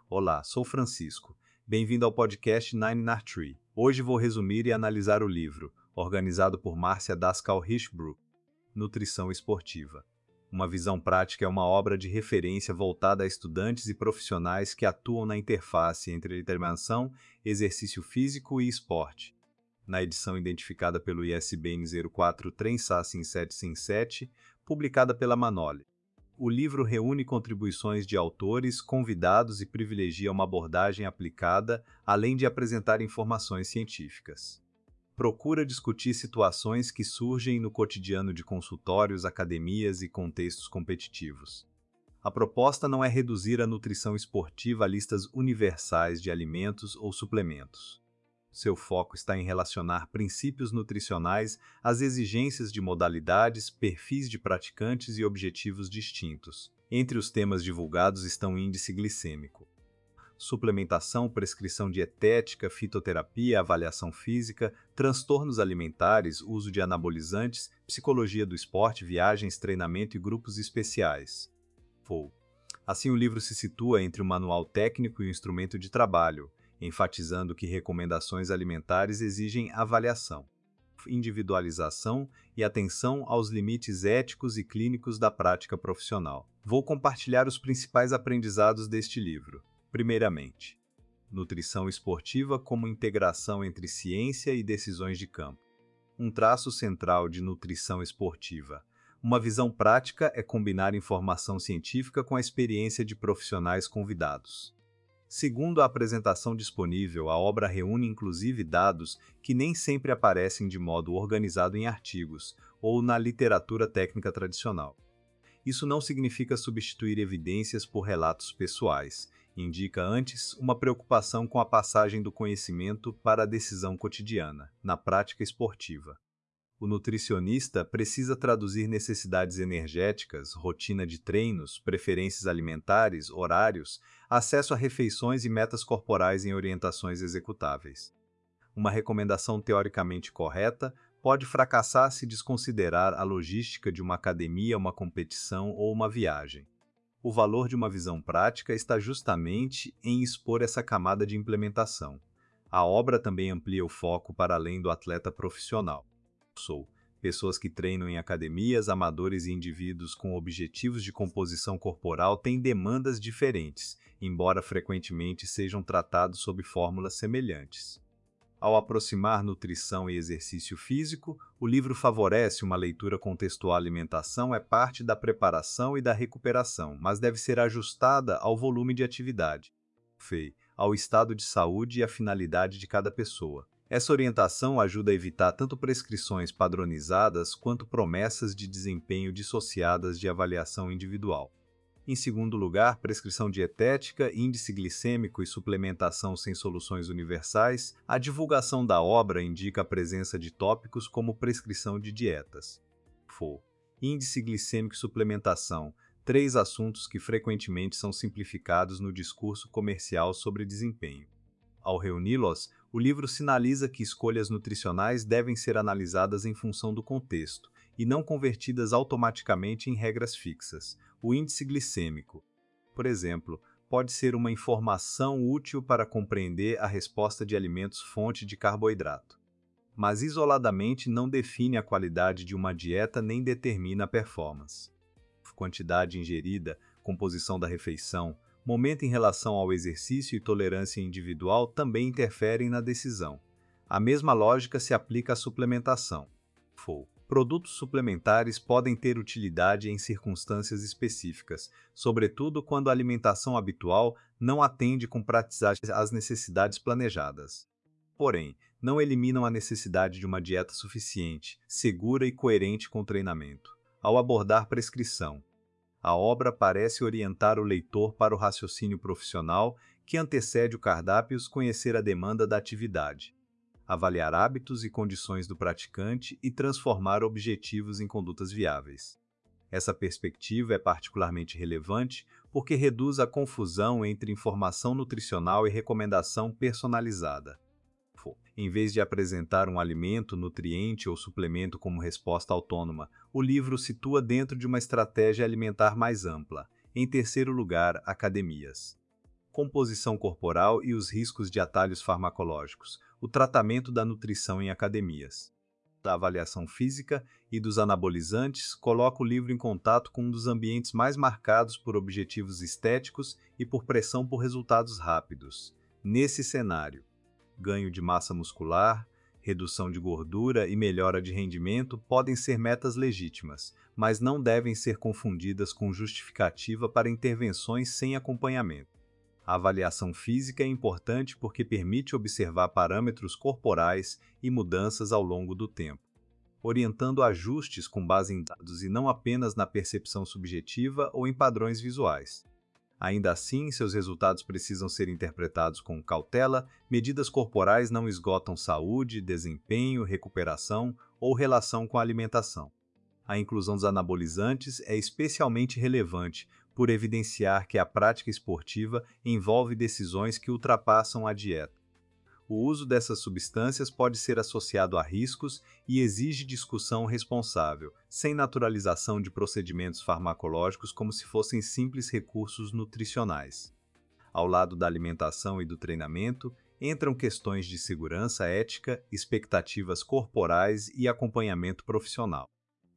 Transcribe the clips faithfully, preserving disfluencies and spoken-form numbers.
Olá, sou Francisco. Bem-vindo ao podcast Nine Nar Tree. Hoje vou resumir e analisar o livro, organizado por Márcia Daskal-Hirschbruch, Nutrição Esportiva. Uma visão prática é uma obra de referência voltada a estudantes e profissionais que atuam na interface entre alimentação, exercício físico e esporte. Na edição identificada pelo I S B N zero quatro três S A S sete cinco sete, publicada pela Manoli. O livro reúne contribuições de autores, convidados e privilegia uma abordagem aplicada, além de apresentar informações científicas. Procura discutir situações que surgem no cotidiano de consultórios, academias e contextos competitivos. A proposta não é reduzir a nutrição esportiva a listas universais de alimentos ou suplementos. Seu foco está em relacionar princípios nutricionais às exigências de modalidades, perfis de praticantes e objetivos distintos. Entre os temas divulgados estão índice glicêmico, suplementação, prescrição dietética, fitoterapia, avaliação física, transtornos alimentares, uso de anabolizantes, psicologia do esporte, viagens, treinamento e grupos especiais. F O. Assim, o livro se situa entre o manual técnico e o instrumento de trabalho, enfatizando que recomendações alimentares exigem avaliação, individualização e atenção aos limites éticos e clínicos da prática profissional. Vou compartilhar os principais aprendizados deste livro. Primeiramente, nutrição esportiva como integração entre ciência e decisões de campo. Um traço central de nutrição esportiva. Uma visão prática é combinar informação científica com a experiência de profissionais convidados. Segundo a apresentação disponível, a obra reúne inclusive dados que nem sempre aparecem de modo organizado em artigos ou na literatura técnica tradicional. Isso não significa substituir evidências por relatos pessoais, indica antes uma preocupação com a passagem do conhecimento para a decisão cotidiana, na prática esportiva. O nutricionista precisa traduzir necessidades energéticas, rotina de treinos, preferências alimentares, horários, acesso a refeições e metas corporais em orientações executáveis. Uma recomendação teoricamente correta pode fracassar se desconsiderar a logística de uma academia, uma competição ou uma viagem. O valor de uma visão prática está justamente em expor essa camada de implementação. A obra também amplia o foco para além do atleta profissional. Sou pessoas que treinam em academias, amadores e indivíduos com objetivos de composição corporal têm demandas diferentes, embora frequentemente sejam tratados sob fórmulas semelhantes. Ao aproximar nutrição e exercício físico, o livro favorece uma leitura contextual. A alimentação é parte da preparação e da recuperação, mas deve ser ajustada ao volume de atividade, F E I, ao estado de saúde e à finalidade de cada pessoa. Essa orientação ajuda a evitar tanto prescrições padronizadas quanto promessas de desempenho dissociadas de avaliação individual. Em segundo lugar, prescrição dietética, índice glicêmico e suplementação sem soluções universais. A divulgação da obra indica a presença de tópicos como prescrição de dietas. F O. Índice glicêmico e suplementação. Três assuntos que frequentemente são simplificados no discurso comercial sobre desempenho. Ao reuni-los, o livro sinaliza que escolhas nutricionais devem ser analisadas em função do contexto e não convertidas automaticamente em regras fixas. O índice glicêmico, por exemplo, pode ser uma informação útil para compreender a resposta de alimentos fonte de carboidrato, mas isoladamente não define a qualidade de uma dieta nem determina a performance. Quantidade ingerida, composição da refeição, momento em relação ao exercício e tolerância individual também interferem na decisão. A mesma lógica se aplica à suplementação. F O. Produtos suplementares podem ter utilidade em circunstâncias específicas, sobretudo quando a alimentação habitual não atende com praticidade às necessidades planejadas. Porém, não eliminam a necessidade de uma dieta suficiente, segura e coerente com o treinamento. Ao abordar prescrição, a obra parece orientar o leitor para o raciocínio profissional que antecede o cardápio, conhecer a demanda da atividade, avaliar hábitos e condições do praticante e transformar objetivos em condutas viáveis. Essa perspectiva é particularmente relevante porque reduz a confusão entre informação nutricional e recomendação personalizada. Em vez de apresentar um alimento, nutriente ou suplemento como resposta autônoma, o livro situa dentro de uma estratégia alimentar mais ampla. Em terceiro lugar, academias. composição corporal e os riscos de atalhos farmacológicos, o tratamento da nutrição em academias. Da avaliação física e dos anabolizantes, coloca o livro em contato com um dos ambientes mais marcados por objetivos estéticos e por pressão por resultados rápidos. Nesse cenário, ganho de massa muscular, redução de gordura e melhora de rendimento podem ser metas legítimas, mas não devem ser confundidas com justificativa para intervenções sem acompanhamento. A avaliação física é importante porque permite observar parâmetros corporais e mudanças ao longo do tempo, orientando ajustes com base em dados e não apenas na percepção subjetiva ou em padrões visuais. Ainda assim, seus resultados precisam ser interpretados com cautela. Medidas corporais não esgotam saúde, desempenho, recuperação ou relação com a alimentação. A inclusão dos anabolizantes é especialmente relevante por evidenciar que a prática esportiva envolve decisões que ultrapassam a dieta. O uso dessas substâncias pode ser associado a riscos e exige discussão responsável, sem naturalização de procedimentos farmacológicos como se fossem simples recursos nutricionais. Ao lado da alimentação e do treinamento, entram questões de segurança ética, expectativas corporais e acompanhamento profissional.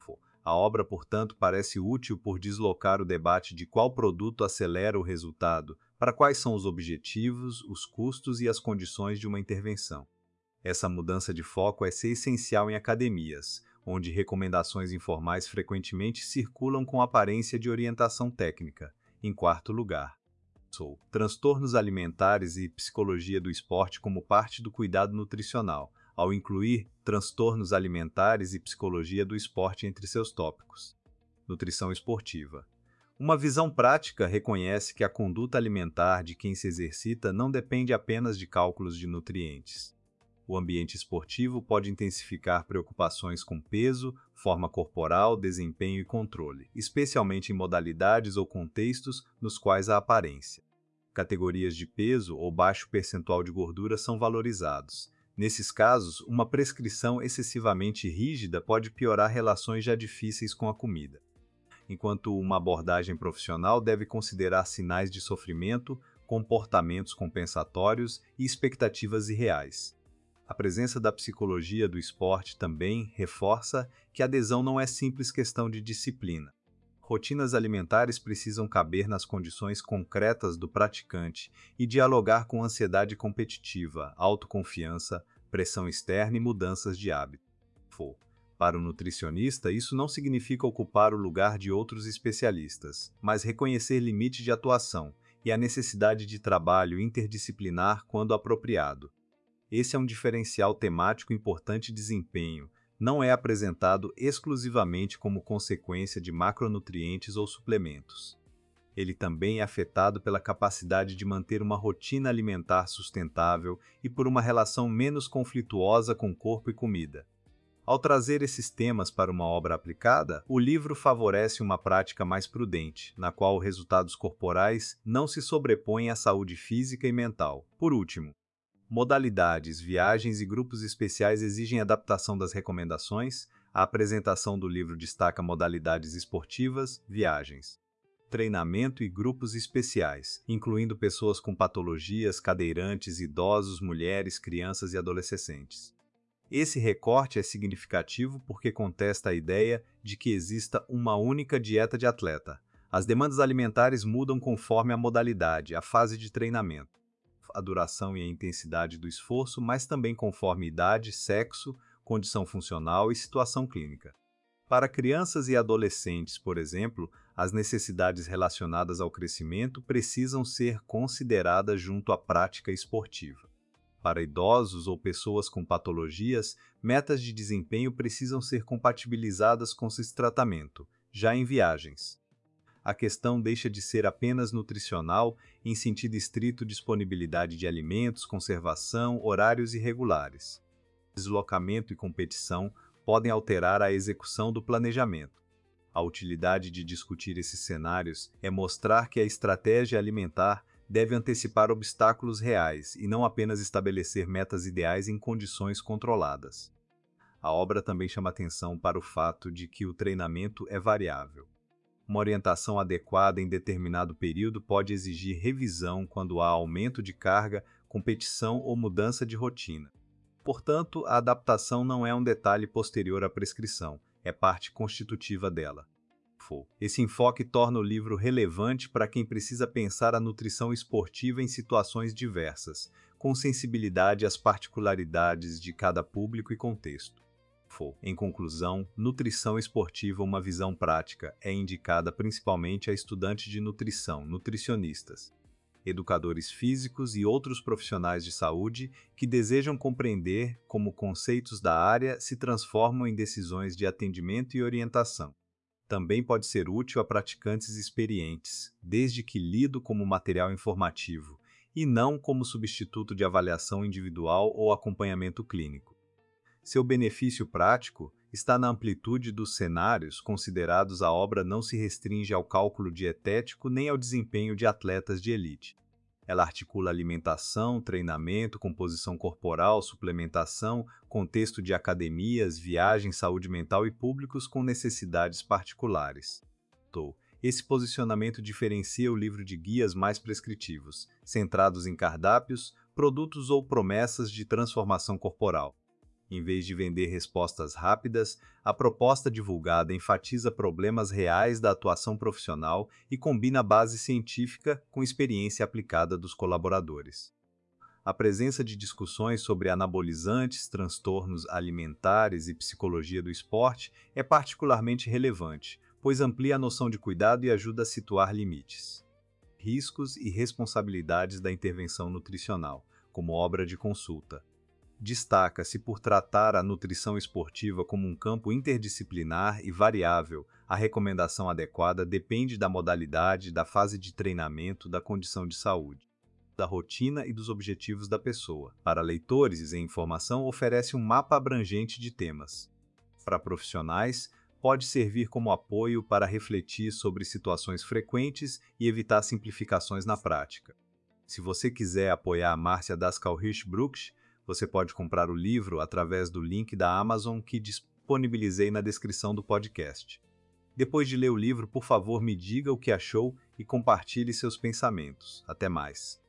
A obra, portanto, parece útil por deslocar o debate de qual produto acelera o resultado, para quais são os objetivos, os custos e as condições de uma intervenção. Essa mudança de foco é essencial em academias, onde recomendações informais frequentemente circulam com aparência de orientação técnica. Em quarto lugar, sou transtornos alimentares e psicologia do esporte como parte do cuidado nutricional, ao incluir transtornos alimentares e psicologia do esporte entre seus tópicos. Nutrição esportiva. Uma visão prática reconhece que a conduta alimentar de quem se exercita não depende apenas de cálculos de nutrientes. O ambiente esportivo pode intensificar preocupações com peso, forma corporal, desempenho e controle, especialmente em modalidades ou contextos nos quais a aparência. Categorias de peso ou baixo percentual de gordura são valorizados. Nesses casos, uma prescrição excessivamente rígida pode piorar relações já difíceis com a comida, enquanto uma abordagem profissional deve considerar sinais de sofrimento, comportamentos compensatórios e expectativas irreais. A presença da psicologia do esporte também reforça que a adesão não é simples questão de disciplina. Rotinas alimentares precisam caber nas condições concretas do praticante e dialogar com ansiedade competitiva, autoconfiança, pressão externa e mudanças de hábito. Para o nutricionista, isso não significa ocupar o lugar de outros especialistas, mas reconhecer limites de atuação e a necessidade de trabalho interdisciplinar quando apropriado. Esse é um diferencial temático importante de desempenho. Não é apresentado exclusivamente como consequência de macronutrientes ou suplementos. Ele também é afetado pela capacidade de manter uma rotina alimentar sustentável e por uma relação menos conflituosa com corpo e comida. Ao trazer esses temas para uma obra aplicada, o livro favorece uma prática mais prudente, na qual resultados corporais não se sobrepõem à saúde física e mental. Por último, modalidades, viagens e grupos especiais exigem adaptação das recomendações. A apresentação do livro destaca modalidades esportivas, viagens, treinamento e grupos especiais, incluindo pessoas com patologias, cadeirantes, idosos, mulheres, crianças e adolescentes. Esse recorte é significativo porque contesta a ideia de que exista uma única dieta de atleta. As demandas alimentares mudam conforme a modalidade, a fase de treinamento, a duração e a intensidade do esforço, mas também conforme idade, sexo, condição funcional e situação clínica. Para crianças e adolescentes, por exemplo, as necessidades relacionadas ao crescimento precisam ser consideradas junto à prática esportiva. Para idosos ou pessoas com patologias, metas de desempenho precisam ser compatibilizadas com esse tratamento, já em viagens. A questão deixa de ser apenas nutricional, em sentido estrito disponibilidade de alimentos, conservação, horários irregulares. Deslocamento e competição podem alterar a execução do planejamento. A utilidade de discutir esses cenários é mostrar que a estratégia alimentar deve antecipar obstáculos reais e não apenas estabelecer metas ideais em condições controladas. A obra também chama atenção para o fato de que o treinamento é variável. Uma orientação adequada em determinado período pode exigir revisão quando há aumento de carga, competição ou mudança de rotina. Portanto, a adaptação não é um detalhe posterior à prescrição, é parte constitutiva dela. Esse enfoque torna o livro relevante para quem precisa pensar a nutrição esportiva em situações diversas, com sensibilidade às particularidades de cada público e contexto. Em conclusão, nutrição esportiva, uma visão prática, é indicada principalmente a estudantes de nutrição, nutricionistas, educadores físicos e outros profissionais de saúde que desejam compreender como conceitos da área se transformam em decisões de atendimento e orientação. Também pode ser útil a praticantes experientes, desde que lido como material informativo, e não como substituto de avaliação individual ou acompanhamento clínico. Seu benefício prático está na amplitude dos cenários considerados. A obra não se restringe ao cálculo dietético nem ao desempenho de atletas de elite. Ela articula alimentação, treinamento, composição corporal, suplementação, contexto de academias, viagens, saúde mental e públicos com necessidades particulares. Esse posicionamento diferencia o livro de guias mais prescritivos, centrados em cardápios, produtos ou promessas de transformação corporal. Em vez de vender respostas rápidas, a proposta divulgada enfatiza problemas reais da atuação profissional e combina base científica com experiência aplicada dos colaboradores. A presença de discussões sobre anabolizantes, transtornos alimentares e psicologia do esporte é particularmente relevante, pois amplia a noção de cuidado e ajuda a situar limites, riscos e responsabilidades da intervenção nutricional, como obra de consulta. Destaca-se por tratar a nutrição esportiva como um campo interdisciplinar e variável. A recomendação adequada depende da modalidade, da fase de treinamento, da condição de saúde, da rotina e dos objetivos da pessoa. Para leitores, a informação oferece um mapa abrangente de temas. Para profissionais, pode servir como apoio para refletir sobre situações frequentes e evitar simplificações na prática. Se você quiser apoiar a Márcia Daskalrich-Brugsch, você pode comprar o livro através do link da Amazon que disponibilizei na descrição do podcast. Depois de ler o livro, por favor, me diga o que achou e compartilhe seus pensamentos. Até mais!